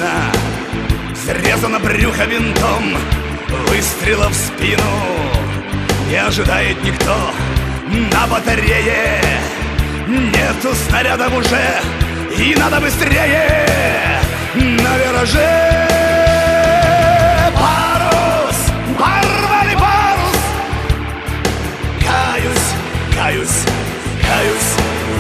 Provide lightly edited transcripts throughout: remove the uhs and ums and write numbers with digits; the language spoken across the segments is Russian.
машина срезана брюхо винтом, выстрела в спину не ожидает никто на батарее. Нету снарядов уже, и надо быстрее. На вираже парус, порвали парус. Каюсь, каюсь, каюсь.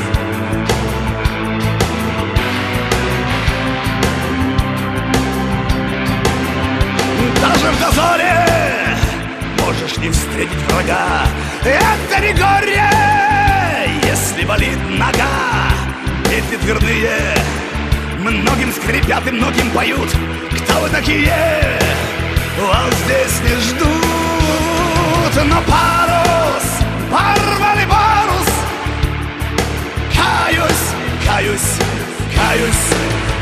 Даже в дозоре можешь не встретить врага. Это не горе, если болит нога. Эти дверные многим скрипят и многим поют. Кто вы такие? Вас здесь не ждут. Но парус, порвали парус. Каюсь, каюсь, каюсь.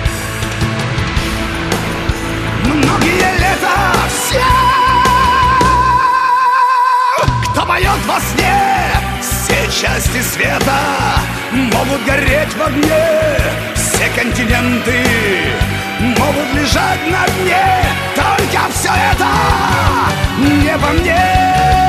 Многие лета все, кто поет во сне, все части света могут гореть в огне. Все континенты могут лежать на дне. Только все это не по мне.